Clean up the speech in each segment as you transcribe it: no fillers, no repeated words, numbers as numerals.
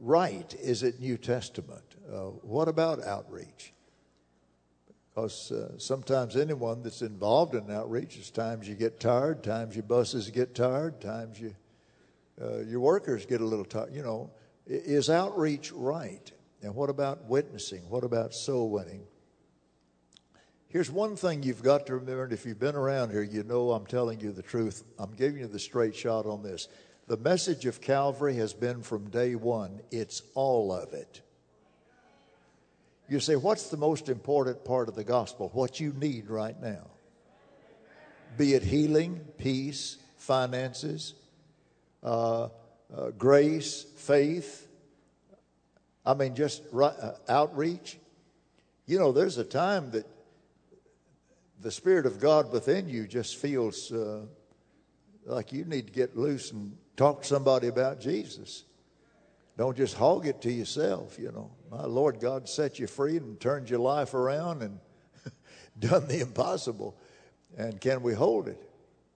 right is it New Testament? What about outreach? Because sometimes anyone that's involved in outreach, there's times you get tired, times your buses get tired, times your workers get a little tired. You know, is outreach right? And what about witnessing? What about soul winning? Here's one thing you've got to remember, and if you've been around here, you know I'm telling you the truth. I'm giving you the straight shot on this. The message of Calvary has been from day one. It's all of it. You say, what's the most important part of the gospel? What you need right now. Be it healing, peace, finances, grace, faith. I mean, just outreach. You know, there's a time that the Spirit of God within you just feels like you need to get loose and talk to somebody about Jesus. Don't just hog it to yourself, you know. My Lord God set you free and turned your life around and done the impossible. And can we hold it?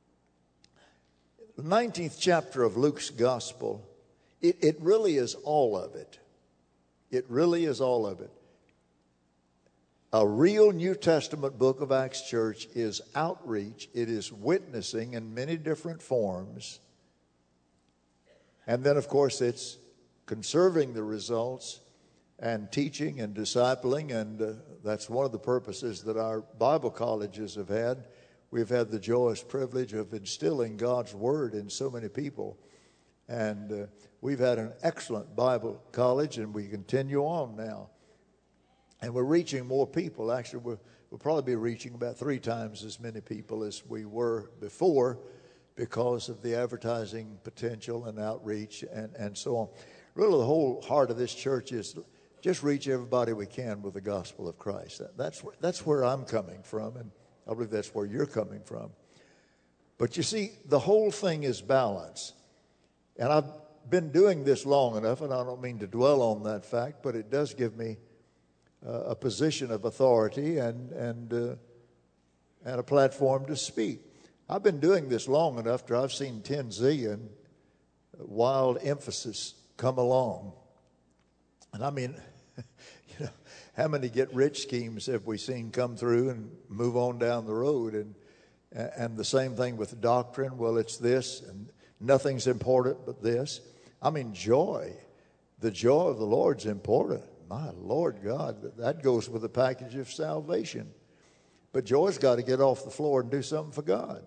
The 19th chapter of Luke's gospel, it really is all of it. It really is all of it. A real New Testament book of Acts church is outreach. It is witnessing in many different forms. And then, of course, it's conserving the results and teaching and discipling. And that's one of the purposes that our Bible colleges have had. We've had the joyous privilege of instilling God's Word in so many people. And we've had an excellent Bible college, and we continue on now. And we're reaching more people. Actually, we'll probably be reaching about 3 times as many people as we were before because of the advertising potential and outreach and so on. Really, the whole heart of this church is just reach everybody we can with the gospel of Christ. That's where I'm coming from, and I believe that's where you're coming from. But you see, the whole thing is balance. And I've been doing this long enough, and I don't mean to dwell on that fact, but it does give me a position of authority and a platform to speak. I've been doing this long enough that I've seen 10 zillion wild emphasis come along. And I mean, you know, how many get-rich schemes have we seen come through and move on down the road? And the same thing with doctrine. Well, it's this, and nothing's important but this. I mean, joy. The joy of the Lord's important. My Lord God, that goes with the package of salvation. But joy's got to get off the floor and do something for God.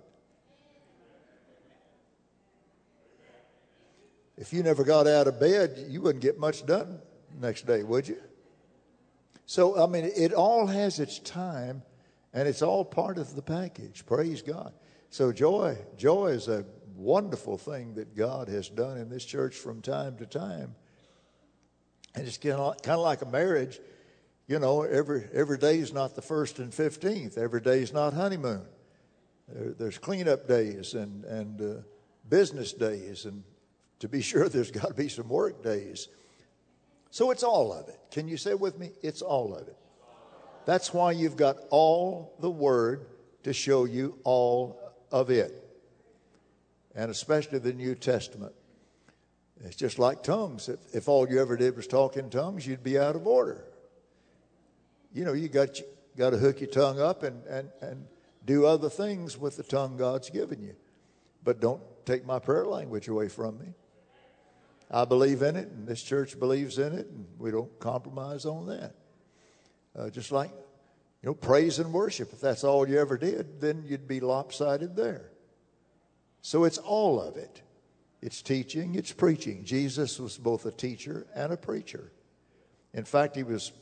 If you never got out of bed, you wouldn't get much done next day, would you? So, I mean, it all has its time, and it's all part of the package. Praise God. So joy is a wonderful thing that God has done in this church from time to time. And it's kind of like a marriage. You know, every day is not the 1st and 15th. Every day is not honeymoon. There's cleanup days and business days. And to be sure, there's got to be some work days. So it's all of it. Can you say with me? It's all of it. That's why you've got all the Word to show you all of it. And especially the New Testament. It's just like tongues. If all you ever did was talk in tongues, you'd be out of order. You know, you got to hook your tongue up and do other things with the tongue God's given you. But don't take my prayer language away from me. I believe in it, and this church believes in it, and we don't compromise on that. Just like, you know, praise and worship. If that's all you ever did, then you'd be lopsided there. So it's all of it. It's teaching, it's preaching. Jesus was both a teacher and a preacher. In fact,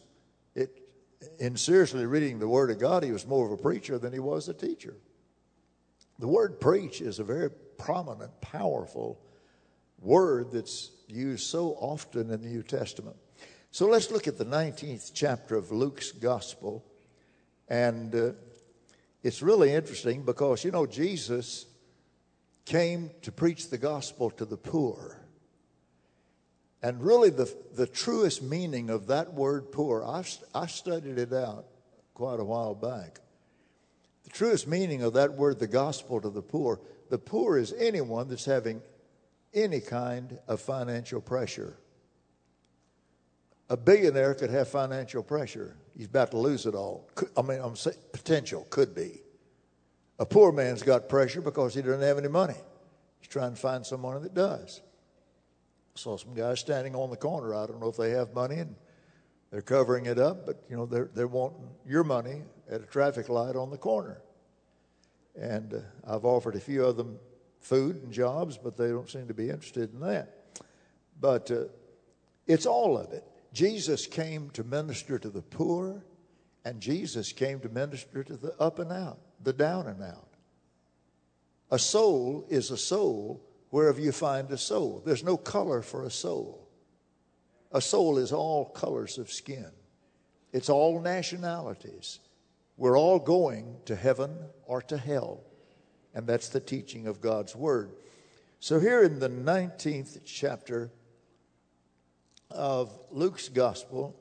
in seriously reading the Word of God, he was more of a preacher than he was a teacher. The word preach is a very prominent, powerful word that's used so often in the New Testament. So let's look at the 19th chapter of Luke's Gospel. And it's really interesting because, you know, Jesus came to preach the gospel to the poor. And really the truest meaning of that word poor, I studied it out quite a while back. The truest meaning of that word, the gospel to the poor is anyone that's having any kind of financial pressure. A billionaire could have financial pressure. He's about to lose it all. I'm saying potential, could be. A poor man's got pressure because he doesn't have any money. He's trying to find someone that does. I saw some guys standing on the corner. I don't know if they have money and they're covering it up, but they're wanting your money at a traffic light on the corner. And I've offered a few of them food and jobs, but they don't seem to be interested in that. But it's all of it. Jesus came to minister to the poor, and Jesus came to minister to the up and out, the down and out. A soul is a soul wherever you find a soul. There's no color for a soul. A soul is all colors of skin. It's all nationalities. We're all going to heaven or to hell. And that's the teaching of God's Word. So here in the 19th chapter of Luke's Gospel,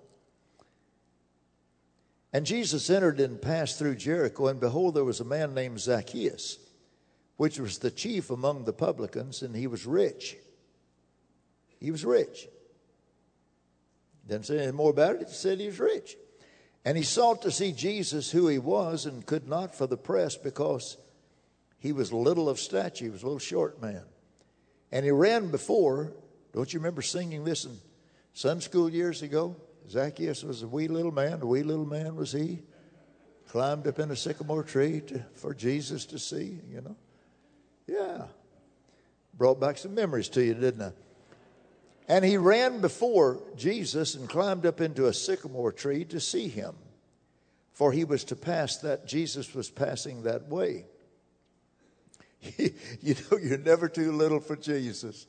and Jesus entered and passed through Jericho, and behold, there was a man named Zacchaeus, which was the chief among the publicans, and he was rich. He was rich. Didn't say anything more about it. It said he was rich. And he sought to see Jesus, who he was, and could not for the press, because he was little of stature. He was a little short man. And he ran before. Don't you remember singing this in Sunday school years ago? Zacchaeus was a wee little man. A wee little man was he. Climbed up in a sycamore tree for Jesus to see, Yeah. Brought back some memories to you, didn't I? And he ran before Jesus and climbed up into a sycamore tree to see him. For he was to pass that, Jesus was passing that way. You're never too little for Jesus.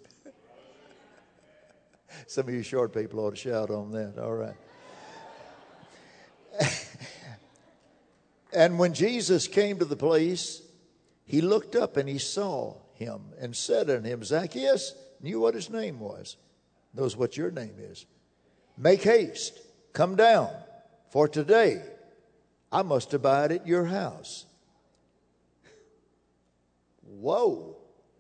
Some of you short people ought to shout on that. All right. And when Jesus came to the place, he looked up and he saw him and said unto him, Zacchaeus, knew what his name was. Knows what your name is. Make haste, come down, for today I must abide at your house. Whoa.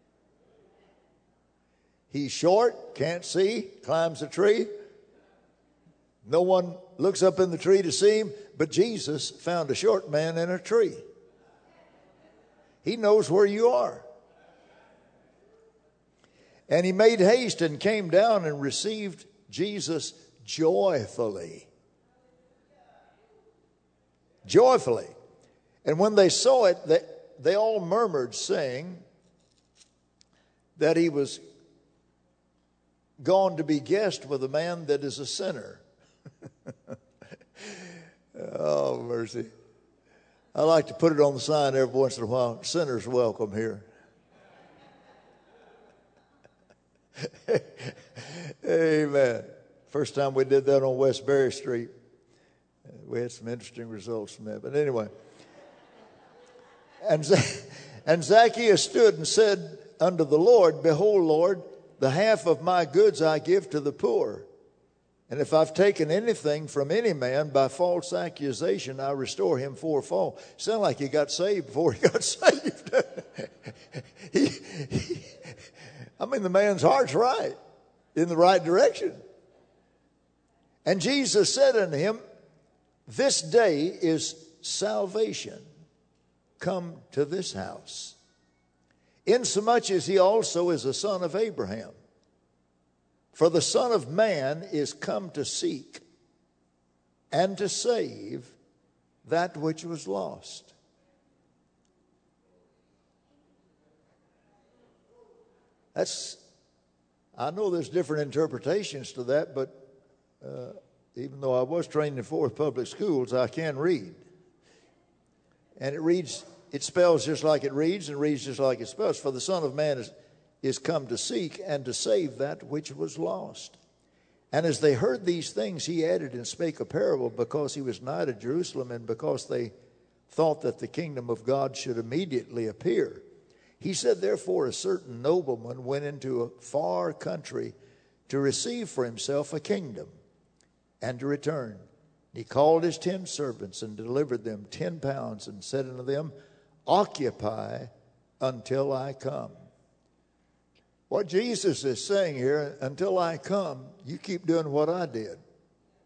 He's short, can't see, climbs a tree. No one looks up in the tree to see him, but Jesus found a short man in a tree. He knows where you are. And he made haste and came down and received Jesus joyfully. Joyfully. And when they saw it, they all murmured, saying that he was gone to be guest with a man that is a sinner. Oh, mercy. I like to put it on the sign every once in a while, sinners welcome here. Amen. First time we did that on West Berry Street, we had some interesting results from that. But anyway, and Zacchaeus stood and said unto the Lord, Behold, Lord, the half of my goods I give to the poor. And if I've taken anything from any man by false accusation, I restore him fourfold. Sound like he got saved before he got saved. The man's heart's right, in the right direction. And Jesus said unto him, This day is salvation come to this house, insomuch as he also is a son of Abraham. For the Son of Man is come to seek and to save that which was lost. I know there's different interpretations to that, but even though I was trained in Forth Public Schools, I can read. And it spells just like it reads and reads just like it spells. For the Son of Man is come to seek and to save that which was lost. And as they heard these things, he added and spake a parable, because he was nigh to Jerusalem, and because they thought that the kingdom of God should immediately appear. He said, Therefore a certain nobleman went into a far country to receive for himself a kingdom, and to return. He called his 10 servants and delivered them 10 pounds, and said unto them, Occupy until I come. What Jesus is saying here, until I come, you keep doing what I did.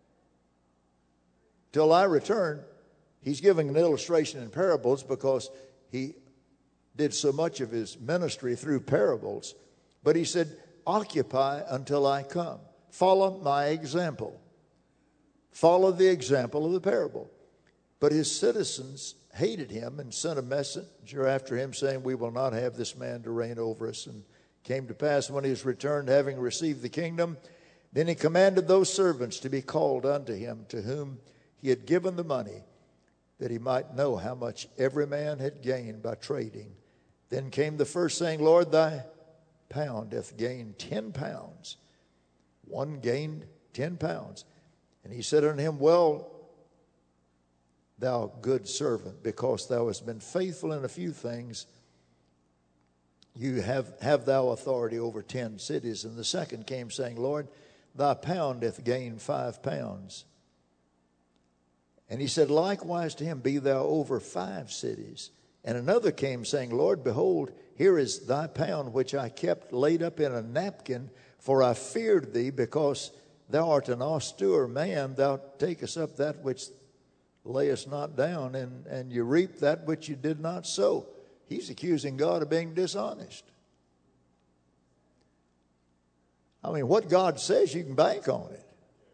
till I return. He's giving an illustration in parables because he did so much of his ministry through parables. But he said, occupy until I come. Follow my example. Follow the example of the parable. But his citizens hated him and sent a messenger after him saying, we will not have this man to reign over us. And came to pass when he was returned, having received the kingdom, then he commanded those servants to be called unto him, to whom he had given the money, that he might know how much every man had gained by trading. Then came the first, saying, Lord, thy pound hath gained 10 pounds. One gained 10 pounds. And he said unto him, well, thou good servant, because thou hast been faithful in a few things, you have thou authority over 10 cities. And the second came, saying, Lord, thy pound hath gained 5 pounds. And he said, likewise to him, be thou over 5 cities. And another came, saying, Lord, behold, here is thy pound, which I kept laid up in a napkin, for I feared thee, because thou art an austere man. Thou takest up that which layest not down, and you reap that which you did not sow. He's accusing God of being dishonest. I mean, what God says, you can bank on it.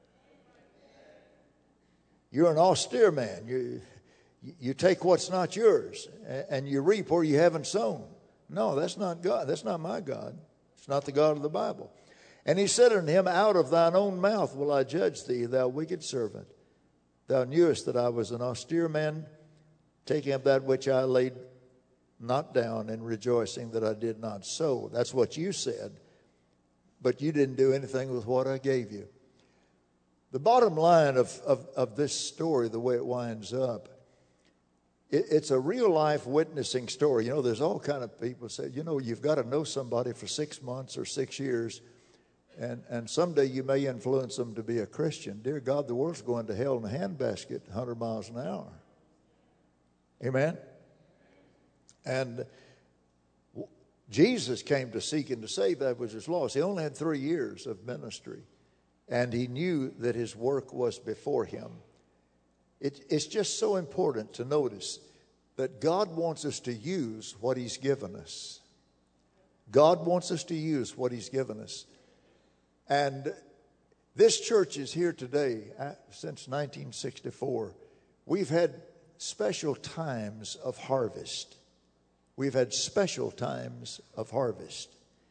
You're an austere man. You take what's not yours, and you reap where you haven't sown. No, that's not God. That's not my God. It's not the God of the Bible. And he said unto him, out of thine own mouth will I judge thee, thou wicked servant. Thou knewest that I was an austere man, taking up that which I laid not down, and rejoicing that I did not sow. That's what you said, but you didn't do anything with what I gave you. The bottom line of this story, the way it winds up, it's a real-life witnessing story. You know, there's all kind of people say, you know, you've got to know somebody for 6 months or 6 years, and someday you may influence them to be a Christian. Dear God, the world's going to hell in a handbasket 100 miles an hour. Amen? And Jesus came to seek and to save that which was lost. He only had 3 years of ministry, and he knew that his work was before him. It's just so important to notice that God wants us to use what he's given us. God wants us to use what he's given us. And this church is here today since 1964. We've had special times of harvest. We've had special times of harvest.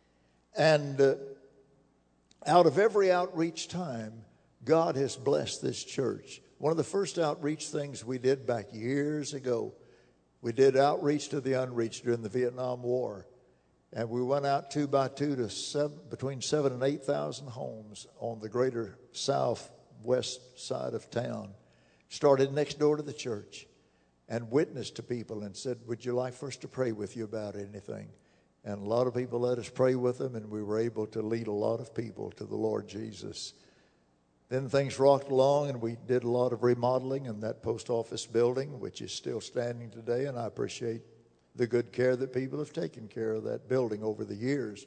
And out of every outreach time, God has blessed this church. One of the first outreach things we did back years ago, we did outreach to the unreached during the Vietnam War. And we went out 2 by 2 to between 7,000 and 8,000 homes on the greater southwest side of town. Started next door to the church and witnessed to people and said, would you like for us to pray with you about anything? And a lot of people let us pray with them, and we were able to lead a lot of people to the Lord Jesus. Then things rocked along, and we did a lot of remodeling in that post office building, which is still standing today, and I appreciate the good care that people have taken care of that building over the years.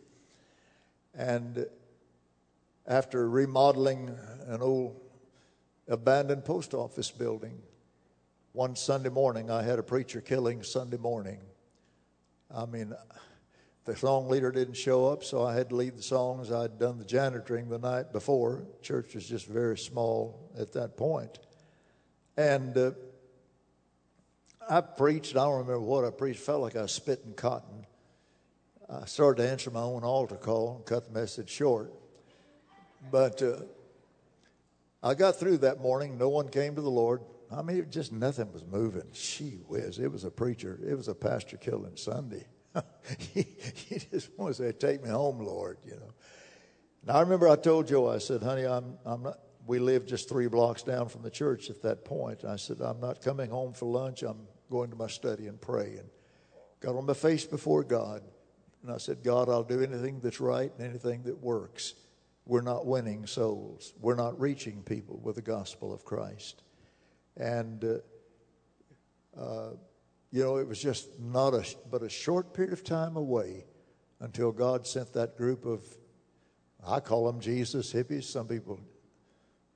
And after remodeling an old abandoned post office building, one Sunday morning, I had a preacher killing Sunday morning. I mean, the song leader didn't show up, so I had to lead the songs. I'd done the janitoring the night before. Church was just very small at that point. And I preached. I don't remember what I preached. Felt like I was spitting cotton. I started to answer my own altar call and cut the message short. But I got through that morning. No one came to the Lord. I mean, just nothing was moving. Gee whiz, it was a preacher. It was a pastor killing Sunday. he just wanted to say, take me home, Lord, you know. Now, I remember I told Joe, I said, honey, I'm not, we lived just 3 blocks down from the church at that point. I said, I'm not coming home for lunch. I'm going to my study and pray. And got on my face before God. And I said, God, I'll do anything that's right and anything that works. We're not winning souls. We're not reaching people with the gospel of Christ. And, you know, it was just but a short period of time away until God sent that group of, I call them Jesus hippies. Some people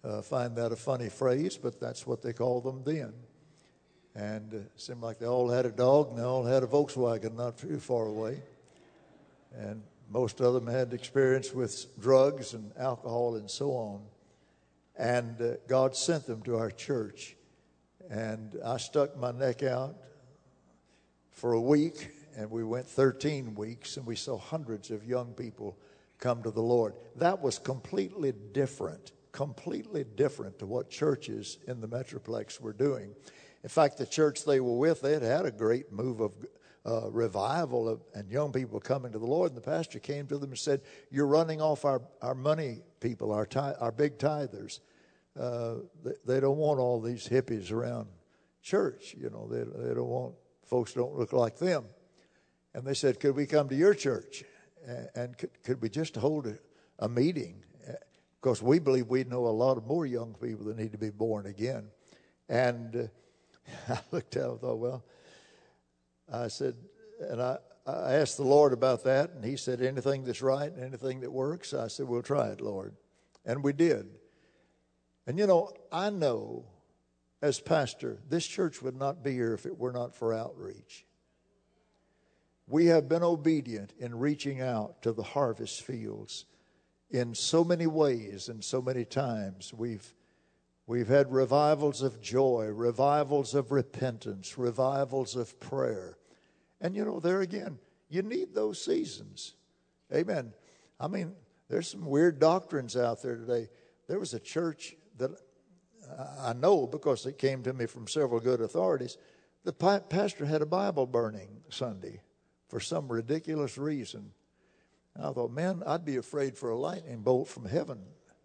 find that a funny phrase, but that's what they called them then. And it seemed like they all had a dog and they all had a Volkswagen not too far away. And most of them had experience with drugs and alcohol and so on. And God sent them to our church. And I stuck my neck out for a week, and we went 13 weeks, and we saw hundreds of young people come to the Lord. That was completely different to what churches in the Metroplex were doing. In fact, the church they were with, they had a great move of revival and young people coming to the Lord. And the pastor came to them and said, "You're running off our money people, our big tithers. They don't want all these hippies around church. You know, they don't want folks who don't look like them." And they said, "Could we come to your church? And could we just hold a meeting? Because we believe we know a lot of more young people that need to be born again." And I looked at it and thought, well, I said, and I asked the Lord about that, and he said, "Anything that's right and anything that works." I said, "We'll try it, Lord." And we did. And you know, I know as pastor, this church would not be here if it were not for outreach. We have been obedient in reaching out to the harvest fields in so many ways and so many times. We've had revivals of joy, revivals of repentance, revivals of prayer. And you know, there again, you need those seasons. Amen. I mean, there's some weird doctrines out there today. There was a church that I know because it came to me from several good authorities. The pastor had a Bible burning Sunday for some ridiculous reason. And I thought, man, I'd be afraid for a lightning bolt from heaven.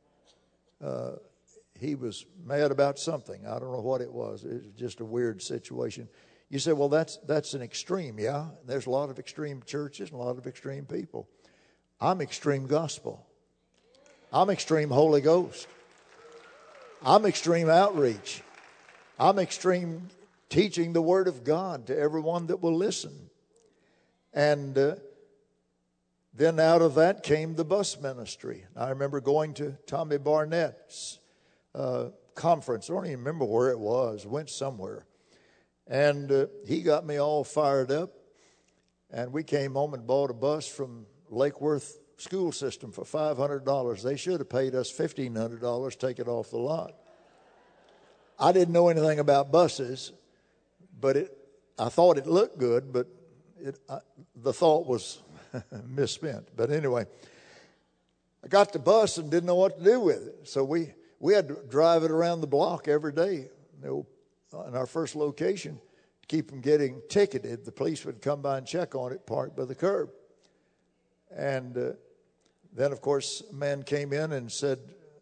He was mad about something. I don't know what it was. It was just a weird situation. You say, well, that's an extreme. Yeah, there's a lot of extreme churches and a lot of extreme people. I'm extreme gospel. I'm extreme Holy Ghost. I'm extreme outreach. I'm extreme teaching the Word of God to everyone that will listen. And then out of that came the bus ministry. I remember going to Tommy Barnett's conference. I don't even remember where it was. Went somewhere. And he got me all fired up. And we came home and bought a bus from Lake Worth School System for $500. They should have paid us $1,500, take it off the lot. I didn't know anything about buses, but I thought it looked good, but the thought was misspent. But anyway, I got the bus and didn't know what to do with it. So we had to drive it around the block every day. You know, in our first location, to keep from getting ticketed. The police would come by and check on it, parked by the curb. And then, of course, a man came in and said,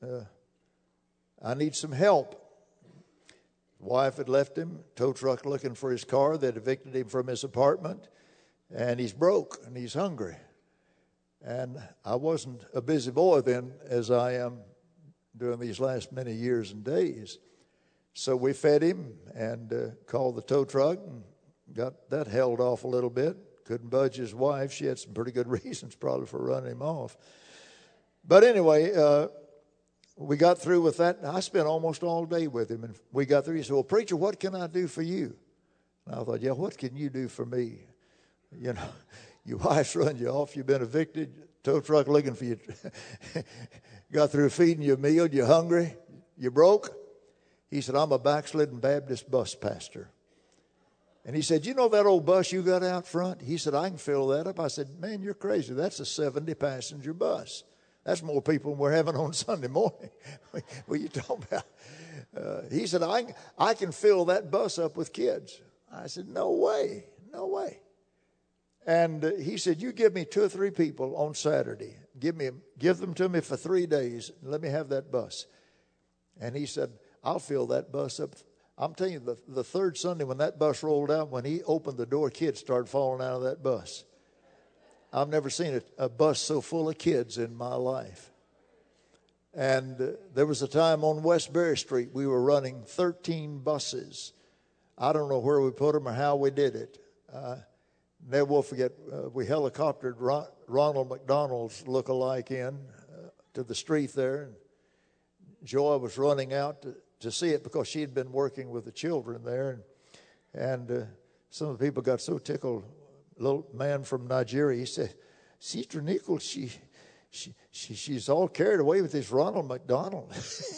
"I need some help." His wife had left him, tow truck looking for his car. They'd evicted him from his apartment. And he's broke and he's hungry. And I wasn't a busy boy then as I am during these last many years and days. So we fed him and called the tow truck and got that held off a little bit. Couldn't budge his wife. She had some pretty good reasons probably for running him off. But anyway, we got through with that. I spent almost all day with him. And we got through. He said, "Well, preacher, what can I do for you?" And I thought, yeah, what can you do for me? You know, your wife's run you off. You've been evicted. Tow truck looking for you. Got through feeding you a meal. You're hungry. You broke. He said, "I'm a backslidden Baptist bus pastor." And he said, "You know that old bus you got out front?" He said, "I can fill that up." I said, "Man, you're crazy. That's a 70-passenger bus. That's more people than we're having on Sunday morning." What are you talking about? He said, I can fill that bus up with kids. I said, "No way. No way." And he said, "You give me 2 or 3 people on Saturday. Give them to me for 3 days. And let me have that bus." And he said, "I'll fill that bus up." I'm telling you, the third Sunday when that bus rolled out, when he opened the door, kids started falling out of that bus. I've never seen a bus so full of kids in my life. And there was a time on Westbury Street, we were running 13 buses. I don't know where we put them or how we did it. Never will forget, we helicoptered Ronald McDonald's look-alike in to the street there. And Joy was running out to see it because she had been working with the children there. And some of the people got so tickled. A little man from Nigeria, he said, Sister Nichols, she's all carried away with this Ronald McDonald.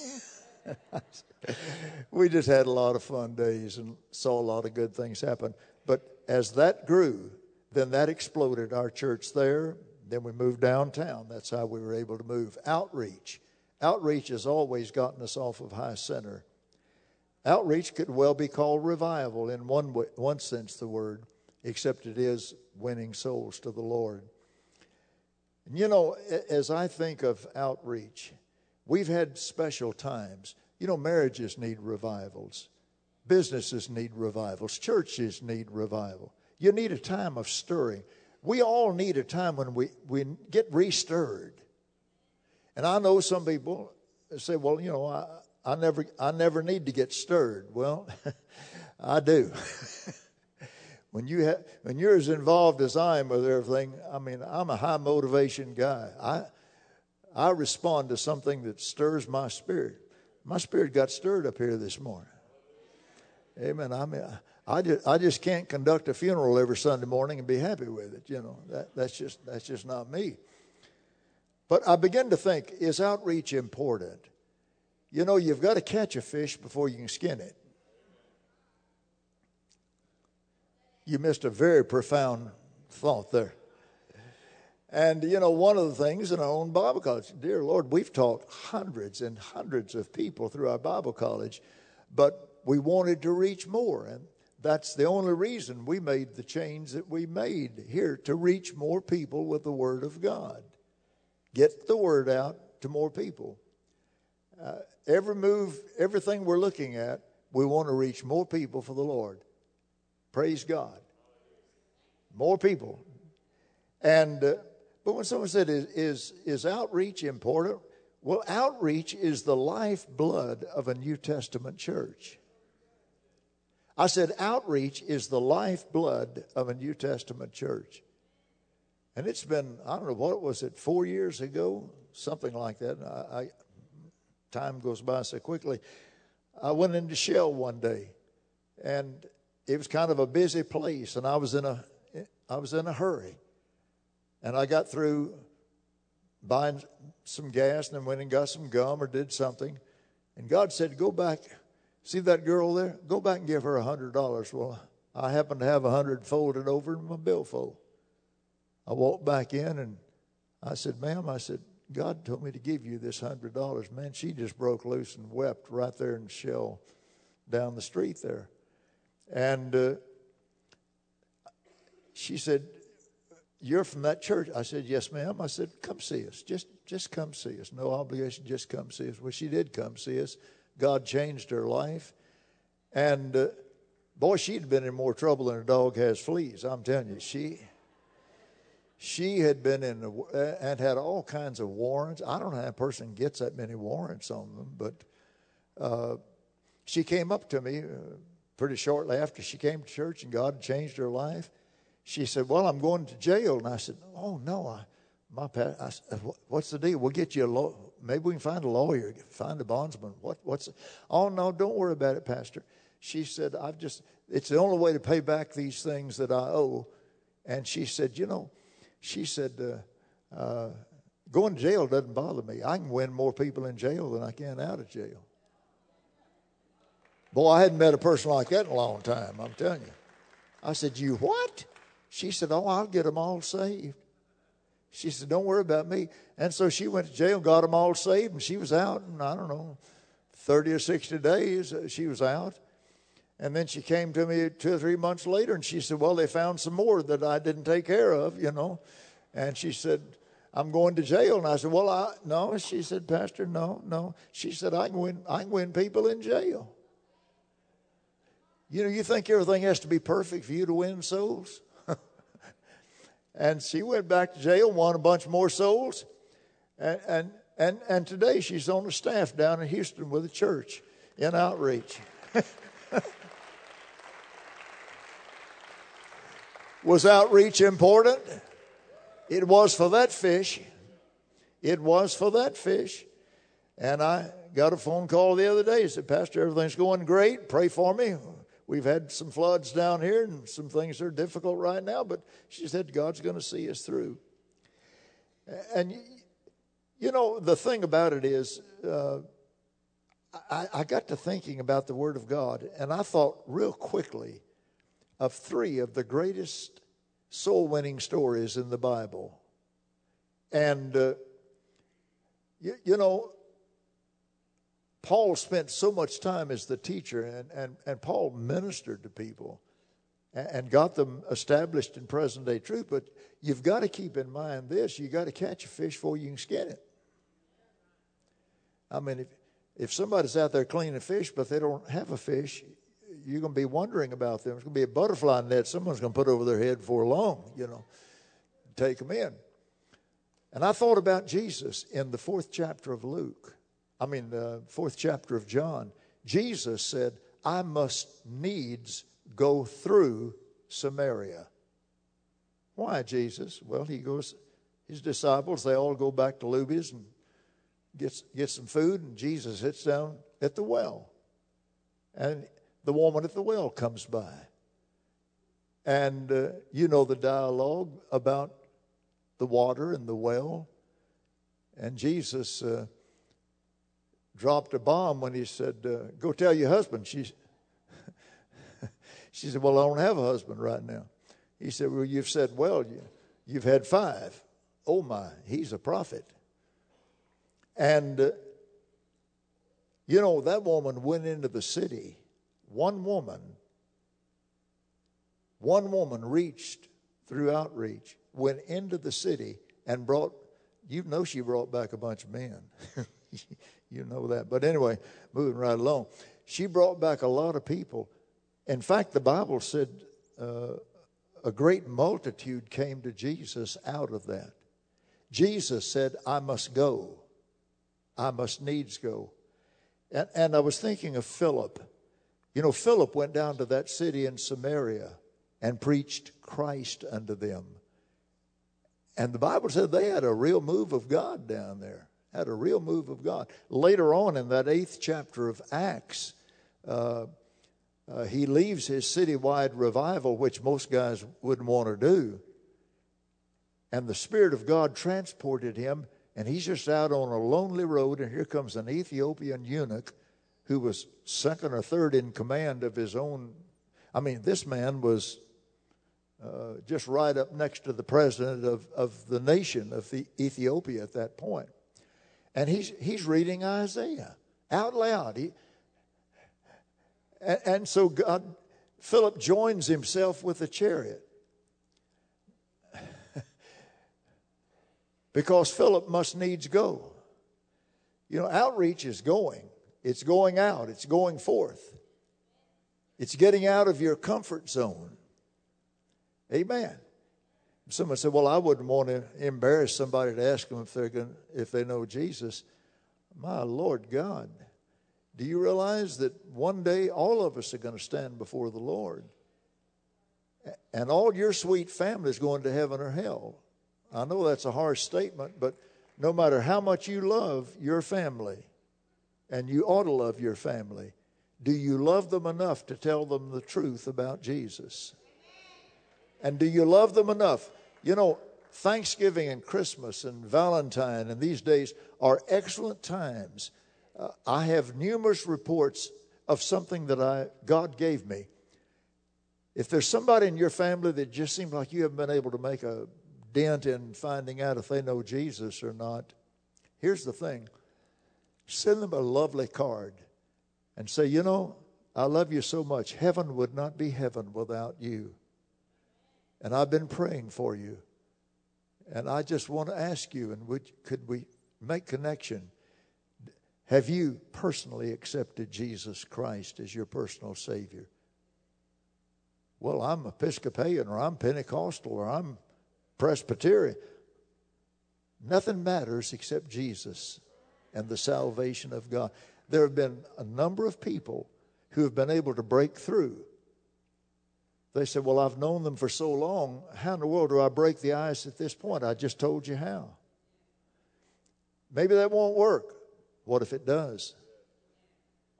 We just had a lot of fun days and saw a lot of good things happen. But as that grew, then that exploded. Our church there, then we moved downtown. That's how we were able to move. Outreach. Outreach has always gotten us off of High Center. Outreach could well be called revival in one sense of the word, except it is winning souls to the Lord. And you know, as I think of outreach, we've had special times. You know, marriages need revivals. Businesses need revivals. Churches need revival. You need a time of stirring. We all need a time when we get re-stirred. And I know some people say, well, you know, I never need to get stirred. Well, I do. When you're as involved as I am with everything, I mean, I'm a high motivation guy. I respond to something that stirs my spirit. My spirit got stirred up here this morning. Amen. I mean, I just can't conduct a funeral every Sunday morning and be happy with it. You know, that's just not me. But I begin to think, is outreach important? You know, you've got to catch a fish before you can skin it. You missed a very profound thought there. And, you know, one of the things in our own Bible college, dear Lord, we've taught hundreds and hundreds of people through our Bible college, but we wanted to reach more. And that's the only reason we made the change that we made here, to reach more people with the Word of God. Get the Word out to more people. Everything we're looking at, we want to reach more people for the Lord. Praise God. More people. And but when someone said, is outreach important? Well, outreach is the lifeblood of a New Testament church. I said outreach is the lifeblood of a New Testament church. And it's been, I don't know, what was it, 4 years ago? Something like that. Time goes by so quickly. I went into Shell one day, and it was kind of a busy place, and I was in a hurry. And I got through buying some gas and then went and got some gum or did something. And God said, go back. See that girl there? Go back and give her $100. Well, I happened to have 100 folded over in my billfold. I walked back in and I said, ma'am, God told me to give you this $100. Man, she just broke loose and wept right there in Shell down the street there. And she said, you're from that church? I said, yes, ma'am. I said, come see us. Just come see us. No obligation, just come see us. Well, she did come see us. God changed her life. And, boy, she'd been in more trouble than a dog has fleas. I'm telling you, she had been and had all kinds of warrants. I don't know how a person gets that many warrants on them, but she came up to me pretty shortly after she came to church and God changed her life. She said, well, I'm going to jail. And I said, oh, no, I said, what's the deal? We'll get you a lawyer. Maybe we can find a lawyer, find a bondsman. Oh, no, don't worry about it, Pastor. She said, it's the only way to pay back these things that I owe. And she said, going to jail doesn't bother me. I can win more people in jail than I can out of jail. Boy, I hadn't met a person like that in a long time, I'm telling you. I said, you what? She said, oh, I'll get them all saved. She said, don't worry about me. And so she went to jail, got them all saved, and she was out in, I don't know, 30 or 60 days, she was out. And then she came to me 2 or 3 months later, and she said, well, they found some more that I didn't take care of, you know. And she said, I'm going to jail. And I said, well, no. She said, Pastor, no. She said, I can win people in jail. You know, you think everything has to be perfect for you to win souls? And she went back to jail, won a bunch more souls. And today she's on the staff down in Houston with a church in outreach. Was outreach important? It was for that fish. It was for that fish. And got a phone call the other day. He said, Pastor, everything's going great. Pray for me. We've had some floods down here and some things are difficult right now, but she said God's going to see us through. And, you know, the thing about it is, I got to thinking about the Word of God, and I thought real quickly of three of the greatest soul-winning stories in the Bible. And, you know, Paul spent so much time as the teacher, and Paul ministered to people and got them established in present-day truth. But you've got to keep in mind this. You've got to catch a fish before you can skin it. I mean, if somebody's out there cleaning fish, but they don't have a fish, you're going to be wondering about them. It's going to be a butterfly net someone's going to put over their head before long, you know, take them in. And I thought about Jesus in the fourth chapter of fourth chapter of John. Jesus said, I must needs go through Samaria. Why, Jesus? Well, his disciples, they all go back to Luby's and get some food, and Jesus sits down at the well. And the woman at the well comes by. And you know the dialogue about the water and the well. And Jesus dropped a bomb when he said, go tell your husband. She said, well, I don't have a husband right now. He said, well, you've said, well, you've had 5. Oh, my, he's a prophet. And, you know, that woman went into the city. One woman reached through outreach, went into the city and she brought back a bunch of men. You know that. But anyway, moving right along. She brought back a lot of people. In fact, the Bible said a great multitude came to Jesus out of that. Jesus said, I must go. I must needs go. And I was thinking of Philip. You know, Philip went down to that city in Samaria and preached Christ unto them. And the Bible said they had a real move of God down there. Had a real move of God. Later on in that 8th chapter of Acts, he leaves his citywide revival, which most guys wouldn't want to do. And the Spirit of God transported him, and he's just out on a lonely road, and here comes an Ethiopian eunuch who was second or third in command of his own. I mean, this man was just right up next to the president of the nation of Ethiopia at that point. And he's reading Isaiah out loud. And so Philip joins himself with the chariot. Because Philip must needs go. You know, outreach is going. It's going out. It's going forth. It's getting out of your comfort zone. Amen. Someone said, well, I wouldn't want to embarrass somebody to ask them if they know Jesus. My Lord God, do you realize that one day all of us are going to stand before the Lord? And all your sweet family is going to heaven or hell. I know that's a harsh statement, but no matter how much you love your family, and you ought to love your family, do you love them enough to tell them the truth about Jesus? And do you love them enough? You know, Thanksgiving and Christmas and Valentine and these days are excellent times. I have numerous reports of something that God gave me. If there's somebody in your family that just seems like you haven't been able to make a dent in finding out if they know Jesus or not, here's the thing. Send them a lovely card and say, you know, I love you so much. Heaven would not be heaven without you. And I've been praying for you. And I just want to ask you, and could we make connection? Have you personally accepted Jesus Christ as your personal Savior? Well, I'm Episcopalian, or I'm Pentecostal, or I'm Presbyterian. Nothing matters except Jesus and the salvation of God. There have been a number of people who have been able to break through. They said, well, I've known them for so long. How in the world do I break the ice at this point? I just told you how. Maybe that won't work. What if it does?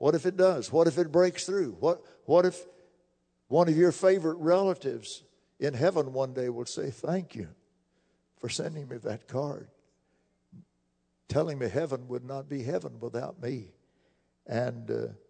What if it does? What if it breaks through? What if one of your favorite relatives in heaven one day will say, thank you for sending me that card, telling me heaven would not be heaven without me. And,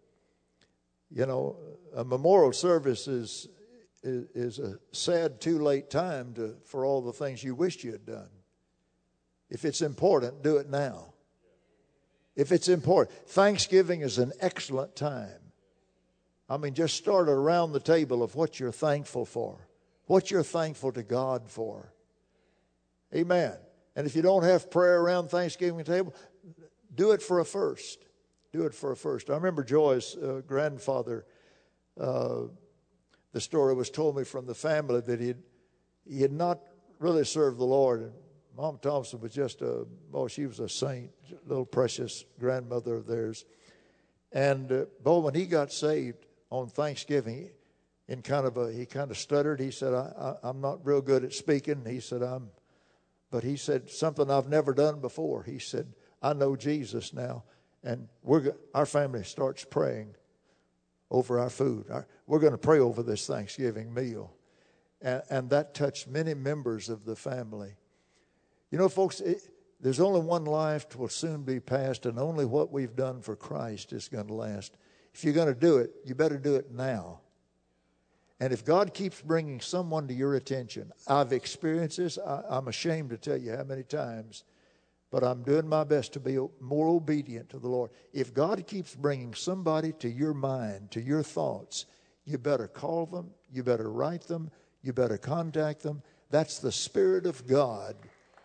a memorial service is a sad too late time for all the things you wished you had done. If it's important, do it now. If it's important. Thanksgiving is an excellent time. I mean, just start around the table of what you're thankful for, what you're thankful to God for. Amen. And if you don't have prayer around Thanksgiving table, do it for a first. Do it for a first. I remember Joy's grandfather, the story was told me from the family that he had not really served the Lord. And Mom Thompson was she was a saint, little precious grandmother of theirs. And when he got saved on Thanksgiving, he kind of stuttered. He said, I'm not real good at speaking. He said, but he said something I've never done before. He said, I know Jesus now. And our family starts praying over our food. We're going to pray over this Thanksgiving meal. And that touched many members of the family. You know, folks, there's only one life that will soon be passed, and only what we've done for Christ is going to last. If you're going to do it, you better do it now. And if God keeps bringing someone to your attention, I've experienced this. I'm ashamed to tell you how many times, but I'm doing my best to be more obedient to the Lord. If God keeps bringing somebody to your mind, to your thoughts, you better call them, you better write them, you better contact them. That's the Spirit of God.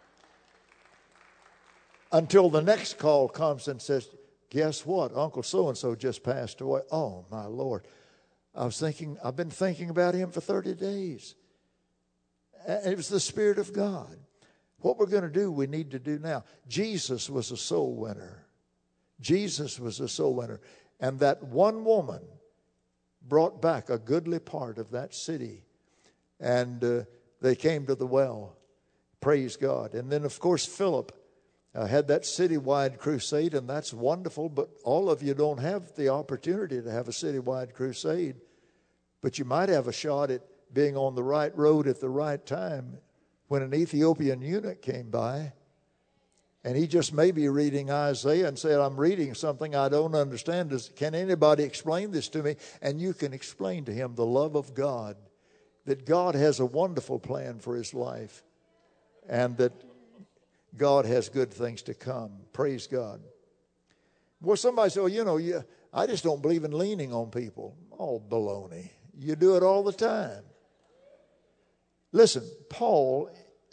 Until the next call comes and says, guess what? Uncle so-and-so just passed away. Oh, my Lord. I've been thinking about him for 30 days. And it was the Spirit of God. What we're going to do, we need to do now. Jesus was a soul winner. Jesus was a soul winner. And that one woman brought back a goodly part of that city. And they came to the well. Praise God. And then, of course, Philip had that citywide crusade, and that's wonderful, but all of you don't have the opportunity to have a citywide crusade. But you might have a shot at being on the right road at the right time when an Ethiopian eunuch came by, and he just may be reading Isaiah and said, I'm reading something I don't understand. Can anybody explain this to me? And you can explain to him the love of God, that God has a wonderful plan for his life, and that God has good things to come. Praise God. Well, somebody said, I just don't believe in leaning on people. Oh, baloney. You do it all the time. Listen, Paul,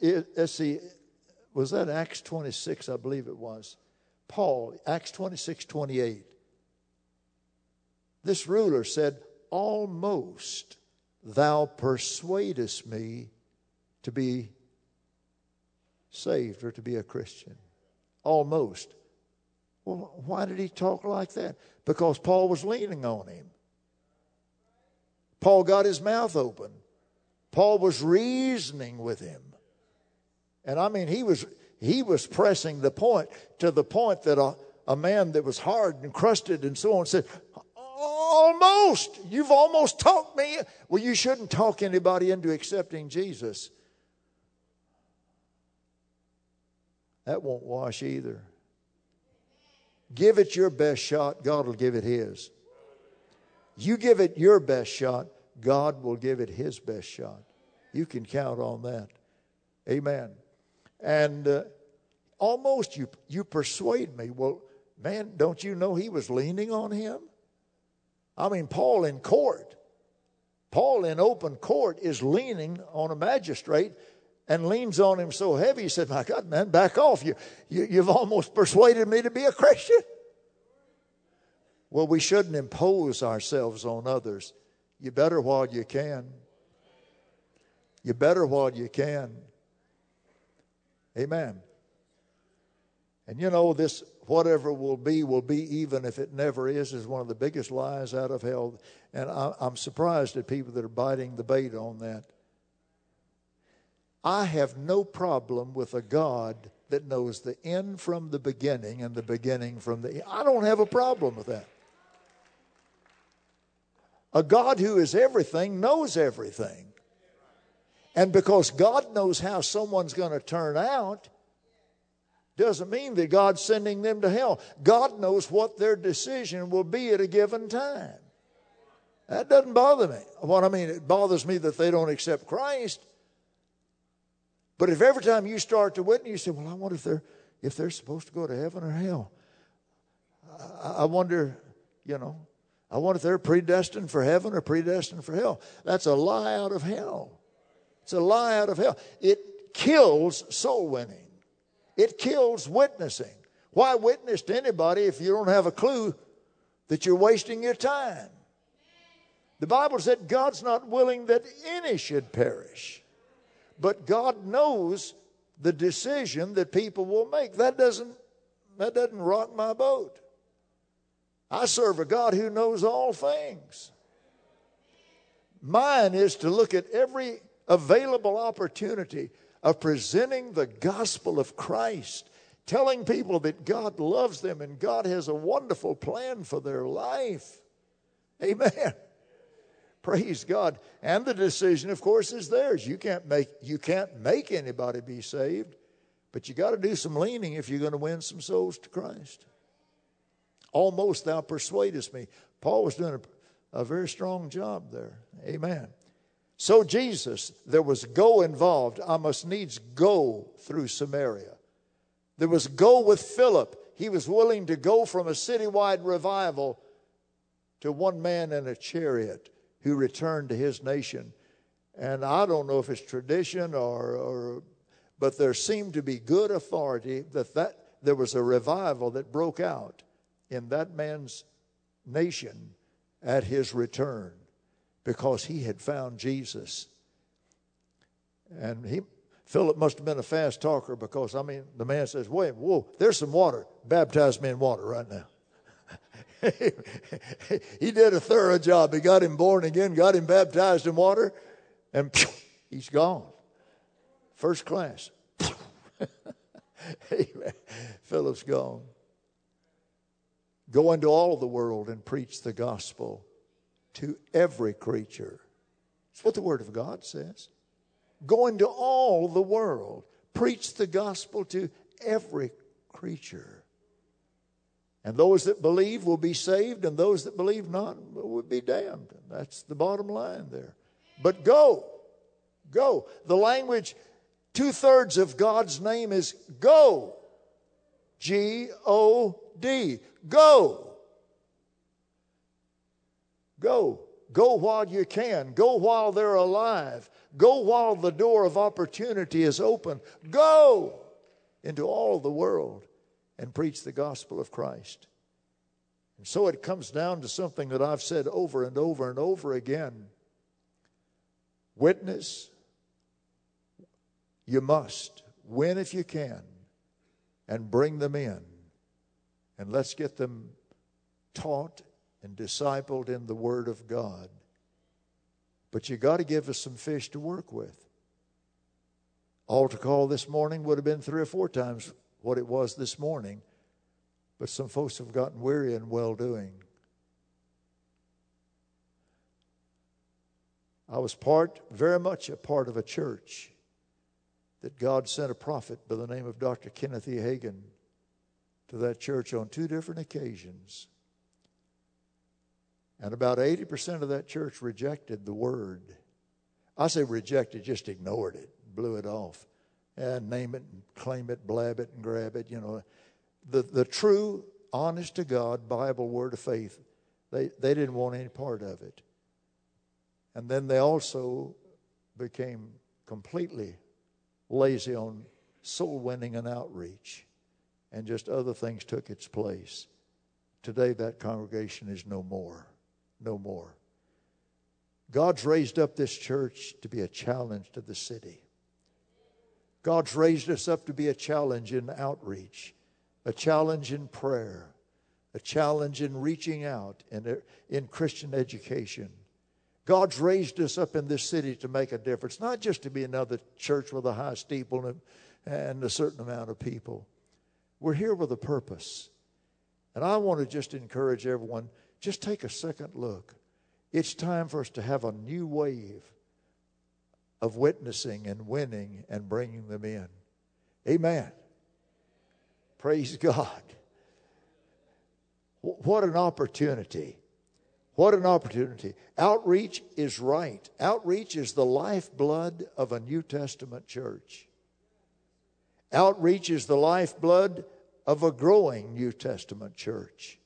was that Acts 26? I believe it was. Paul, Acts 26:28. This ruler said, almost thou persuadest me to be saved or to be a Christian. Almost. Well, why did he talk like that? Because Paul was leaning on him. Paul got his mouth open. Paul was reasoning with him. And I mean, he was pressing the point to the point that a man that was hard and crusted and so on said, almost, you've almost talked me. Well, you shouldn't talk anybody into accepting Jesus. That won't wash either. Give it your best shot, God will give it his. You give it your best shot, God will give it his best shot. You can count on that. Amen. And almost you persuade me. Well, man, don't you know he was leaning on him? I mean, Paul in open court is leaning on a magistrate and leans on him so heavy, he said, my God, man, back off. You've almost persuaded me to be a Christian. Well, we shouldn't impose ourselves on others. You better while you can. You better while you can. Amen. And this whatever will be even if it never is one of the biggest lies out of hell. And I'm surprised at people that are biting the bait on that. I have no problem with a God that knows the end from the beginning and the beginning from the end. I don't have a problem with that. A God who is everything knows everything. And because God knows how someone's going to turn out, doesn't mean that God's sending them to hell. God knows what their decision will be at a given time. That doesn't bother me. It bothers me that they don't accept Christ. But if every time you start to witness, you say, well, I wonder if they're supposed to go to heaven or hell. I wonder if they're predestined for heaven or predestined for hell. That's a lie out of hell. It's a lie out of hell. It kills soul winning. It kills witnessing. Why witness to anybody if you don't have a clue that you're wasting your time? The Bible said God's not willing that any should perish. But God knows the decision that people will make. That doesn't rock my boat. I serve a God who knows all things. Mine is to look at every available opportunity of presenting the gospel of Christ, telling people that God loves them and God has a wonderful plan for their life. Amen. Praise God. And the decision, of course, is theirs. You can't make anybody be saved, but you got to do some leaning if you're going to win some souls to Christ. Almost thou persuadest me. Paul was doing a very strong job there. Amen. So Jesus, there was go involved. I must needs go through Samaria. There was go with Philip. He was willing to go from a citywide revival to one man in a chariot who returned to his nation. And I don't know if it's tradition but there seemed to be good authority that there was a revival that broke out in that man's nation at his return because he had found Jesus. And Philip must have been a fast talker because, the man says, whoa, there's some water. Baptize me in water right now. He did a thorough job. He got him born again, got him baptized in water, and he's gone. First class. Amen. Philip's gone. Go into all the world and preach the gospel to every creature. That's what the Word of God says. Go into all the world. Preach the gospel to every creature. And those that believe will be saved, and those that believe not will be damned. That's the bottom line there. But go. Go. The language, 2/3 of God's name is go. G-O-D. Go. Go. Go while you can. Go while they're alive. Go while the door of opportunity is open. Go into all the world and preach the gospel of Christ. And so it comes down to something that I've said over and over and over again. Witness. You must win if you can and bring them in. And let's get them taught and discipled in the Word of God. But you got to give us some fish to work with. Altar call this morning would have been 3 or 4 times what it was this morning. But some folks have gotten weary in well-doing. I was very much a part of a church that God sent a prophet by the name of Dr. Kenneth E. Hagin to that church on 2 different occasions. And about 80% of that church rejected the word. I say rejected, just ignored it, blew it off. And name it, and claim it, blab it, and grab it. The true, honest to God Bible word of faith, they didn't want any part of it. And then they also became completely lazy on soul winning and outreach. And just other things took its place. Today that congregation is no more. No more. God's raised up this church to be a challenge to the city. God's raised us up to be a challenge in outreach, a challenge in prayer, a challenge in reaching out in Christian education. God's raised us up in this city to make a difference, not just to be another church with a high steeple and a certain amount of people. We're here with a purpose. And I want to just encourage everyone, just take a second look. It's time for us to have a new wave of witnessing and winning and bringing them in. Amen. Praise God. What an opportunity. What an opportunity. Outreach is right. Outreach is the lifeblood of a New Testament church. Outreach is the lifeblood of a growing New Testament church.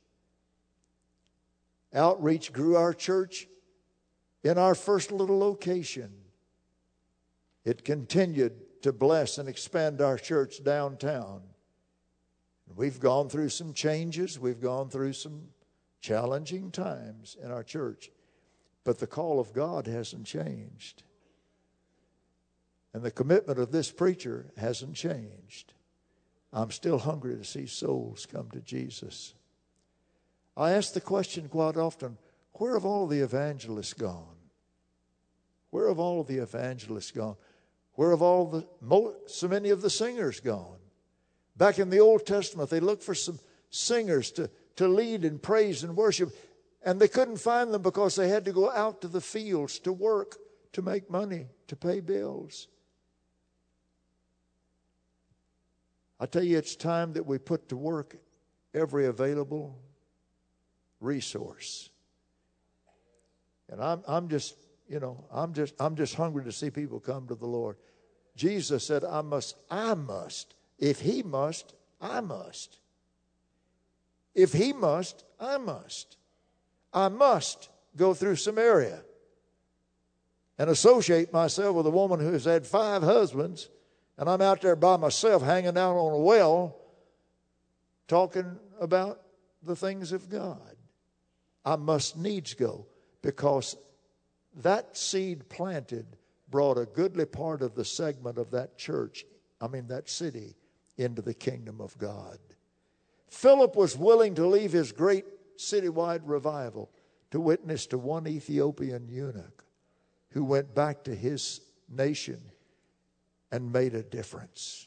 Outreach grew our church in our first little location. It continued to bless and expand our church downtown. We've gone through some changes. We've gone through some challenging times in our church. But the call of God hasn't changed. And the commitment of this preacher hasn't changed. I'm still hungry to see souls come to Jesus. I ask the question quite often, where have all the evangelists gone? Where have all the evangelists gone? Where have so many of the singers gone? Back in the Old Testament, they looked for some singers to lead in praise and worship, and they couldn't find them because they had to go out to the fields to work, to make money, to pay bills. I tell you, it's time that we put to work every available resource. And I'm just hungry to see people come to the Lord. Jesus said, I must. If He must, I must. If He must, I must. I must go through Samaria and associate myself with a woman who has had 5 husbands, and I'm out there by myself hanging out on a well talking about the things of God. I must needs go, because that seed planted brought a goodly part of the segment of that that city, into the kingdom of God. Philip was willing to leave his great citywide revival to witness to one Ethiopian eunuch who went back to his nation and made a difference.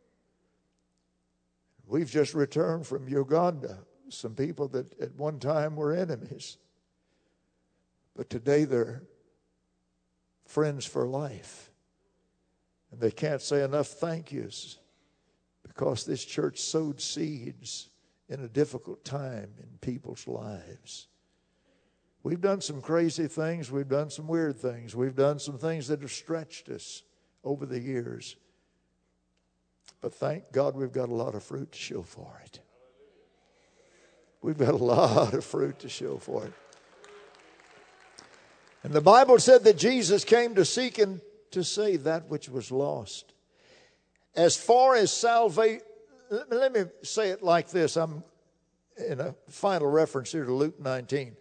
We've just returned from Uganda, some people that at one time were enemies, but today they're friends for life. And they can't say enough thank yous, because this church sowed seeds in a difficult time in people's lives. We've done some crazy things. We've done some weird things. We've done some things that have stretched us over the years. But thank God we've got a lot of fruit to show for it. We've got a lot of fruit to show for it. And the Bible said that Jesus came to seek and to save that which was lost. As far as salvation, let me say it like this. I'm in a final reference here to Luke 19.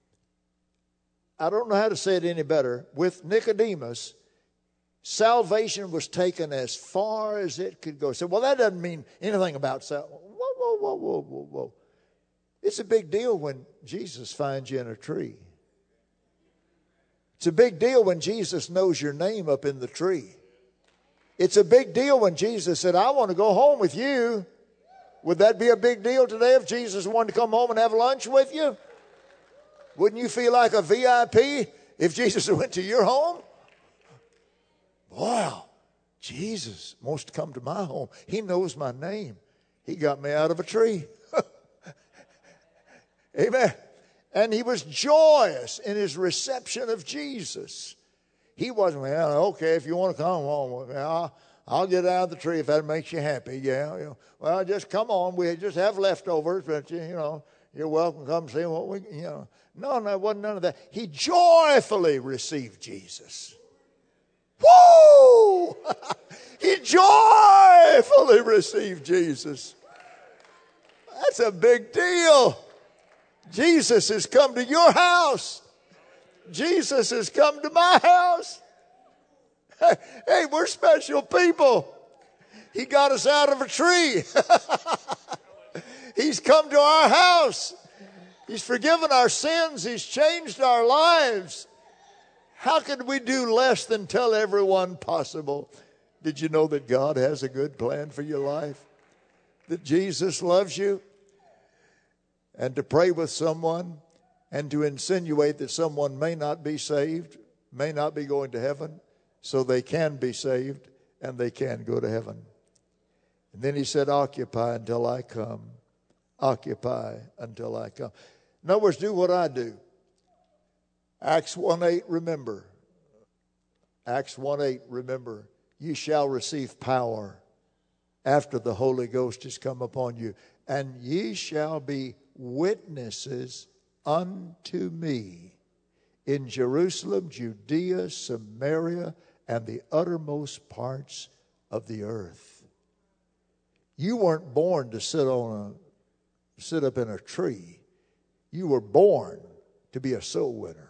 I don't know how to say it any better. With Nicodemus, salvation was taken as far as it could go. So, well, that doesn't mean anything about salvation. Whoa. It's a big deal when Jesus finds you in a tree. It's a big deal when Jesus knows your name up in the tree. It's a big deal when Jesus said, I want to go home with you. Would that be a big deal today if Jesus wanted to come home and have lunch with you? Wouldn't you feel like a VIP if Jesus went to your home? Wow, Jesus wants to come to my home. He knows my name. He got me out of a tree. Amen. And he was joyous in his reception of Jesus. He wasn't, well, okay, if you want to come home with me, I'll get out of the tree if that makes you happy. Yeah. Well, just come on. We just have leftovers, but, you're welcome to come see what we, No, it wasn't none of that. He joyfully received Jesus. Woo! He joyfully received Jesus. That's a big deal. Jesus has come to your house. Jesus has come to my house. Hey, we're special people. He got us out of a tree. He's come to our house. He's forgiven our sins. He's changed our lives. How could we do less than tell everyone possible? Did you know that God has a good plan for your life? That Jesus loves you? And to pray with someone and to insinuate that someone may not be saved, may not be going to heaven, so they can be saved and they can go to heaven. And then he said, occupy until I come. Occupy until I come. In other words, do what I do. Acts 1:8, remember. Acts 1:8, remember. You shall receive power after the Holy Ghost has come upon you, and ye shall be witnesses unto me in Jerusalem, Judea, Samaria, and the uttermost parts of the earth. You weren't born to sit up in a tree. You were born to be a soul winner.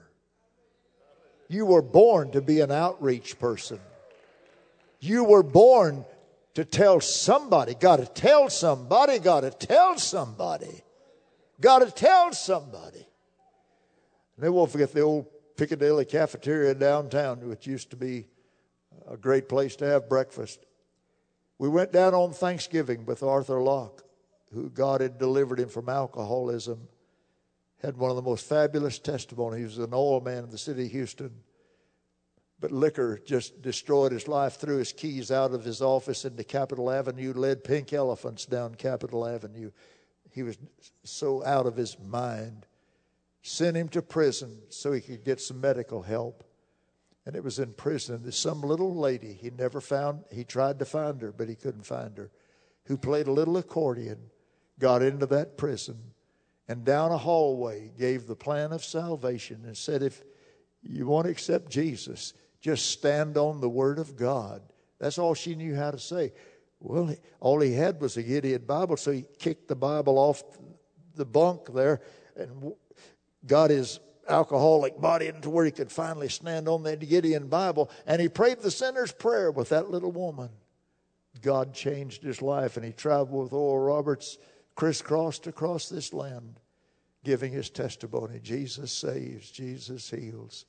You were born to be an outreach person. You were born to tell somebody. Got to tell somebody. Got to tell somebody. Got to tell somebody. And they won't forget the old Piccadilly cafeteria downtown, which used to be a great place to have breakfast. We went down on Thanksgiving with Arthur Locke, who God had delivered him from alcoholism. Had one of the most fabulous testimonies. He was an oil man in the city of Houston. But liquor just destroyed his life, threw his keys out of his office into Capitol Avenue, led pink elephants down Capitol Avenue. He was so out of his mind. Sent him to prison so he could get some medical help. And it was in prison that some little lady he tried to find her, but he couldn't find her, who played a little accordion, got into that prison, and down a hallway gave the plan of salvation and said, if you want to accept Jesus, just stand on the Word of God. That's all she knew how to say. Well, all he had was a Gideon Bible, so he kicked the Bible off the bunk there and got his alcoholic body into where he could finally stand on that Gideon Bible. And he prayed the sinner's prayer with that little woman. God changed his life, and he traveled with Oral Roberts, crisscrossed across this land, giving his testimony. Jesus saves, Jesus heals.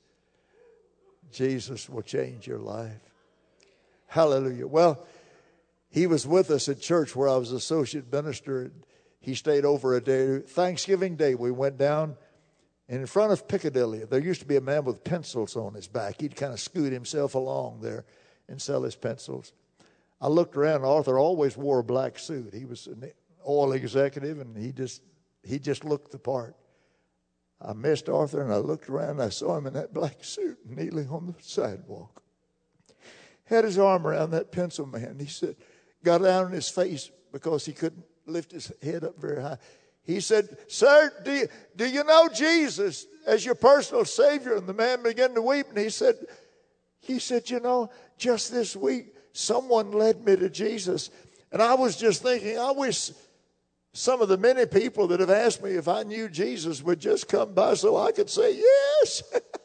Jesus will change your life. Hallelujah. Well, he was with us at church where I was associate minister. He stayed over a day. Thanksgiving Day, we went down, and in front of Piccadilly, there used to be a man with pencils on his back. He'd kind of scoot himself along there and sell his pencils. I looked around. Arthur always wore a black suit. He was an oil executive, and he just looked the part. I missed Arthur, and I looked around, and I saw him in that black suit kneeling on the sidewalk. Had his arm around that pencil man. He said, got down on his face because he couldn't lift his head up very high. He said, sir, do you know Jesus as your personal Savior? And the man began to weep, and he said, you know, just this week, someone led me to Jesus. And I was just thinking, I wish some of the many people that have asked me if I knew Jesus would just come by so I could say yes.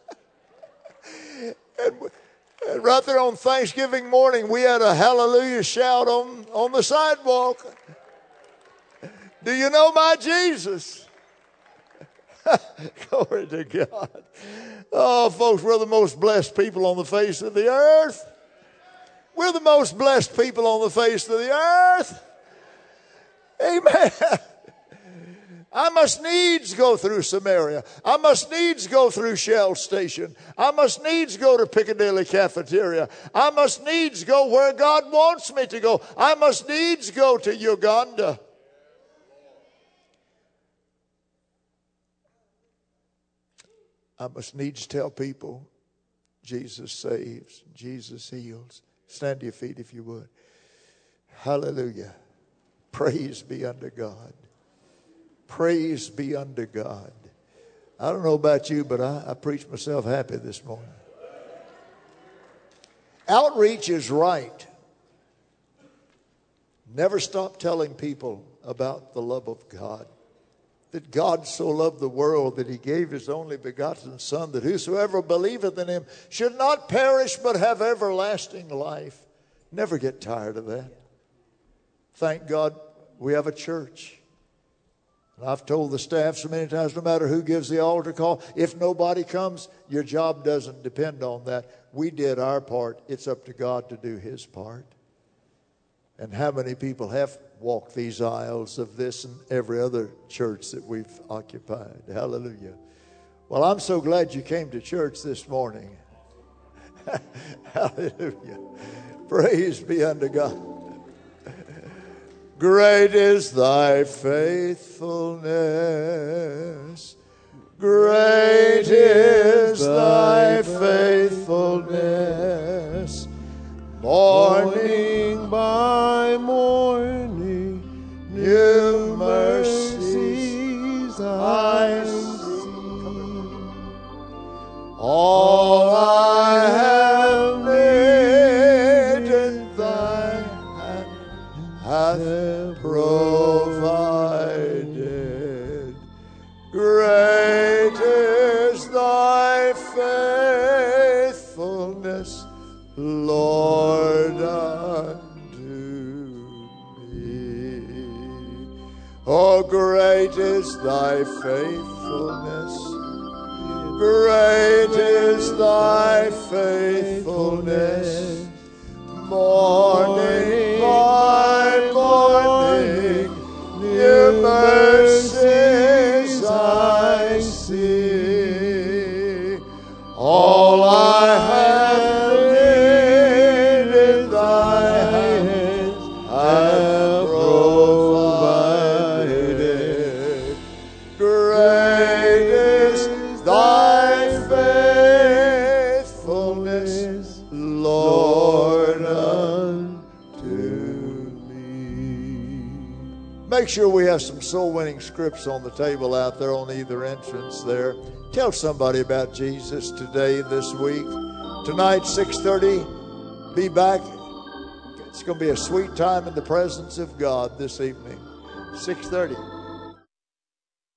and right there on Thanksgiving morning, we had a hallelujah shout on the sidewalk. Do you know my Jesus? Glory to God. Oh, folks, we're the most blessed people on the face of the earth. We're the most blessed people on the face of the earth. Amen. I must needs go through Samaria. I must needs go through Shell Station. I must needs go to Piccadilly Cafeteria. I must needs go where God wants me to go. I must needs go to Uganda. I must needs tell people Jesus saves, Jesus heals. Stand to your feet if you would. Hallelujah. Praise be unto God. Praise be unto God. I don't know about you, but I preached myself happy this morning. Outreach is right. Never stop telling people about the love of God. That God so loved the world that he gave his only begotten Son, that whosoever believeth in him should not perish but have everlasting life. Never get tired of that. Thank God we have a church. And I've told the staff so many times, no matter who gives the altar call, if nobody comes, your job doesn't depend on that. We did our part. It's up to God to do his part. And how many people have walked these aisles of this and every other church that we've occupied? Hallelujah. Well, I'm so glad you came to church this morning. Hallelujah. Praise be unto God. Great is thy faithfulness. Great is thy faithfulness. Morning by morning, new mercies I see. All I have needed, thy hand hath provided. Great is thy faithfulness, Lord, unto me. Oh, great is thy faithfulness. Great is thy faithfulness. Morning by morning, new mercies I see. All I have needed, thy hands have provided. Great is thy faithfulness, Lord, unto me. Make sure we have some soul-winning scripts on the table out there on either entrance there. Tell somebody about Jesus today, this week. Tonight, 6:30, be back. It's going to be a sweet time in the presence of God this evening. 6:30.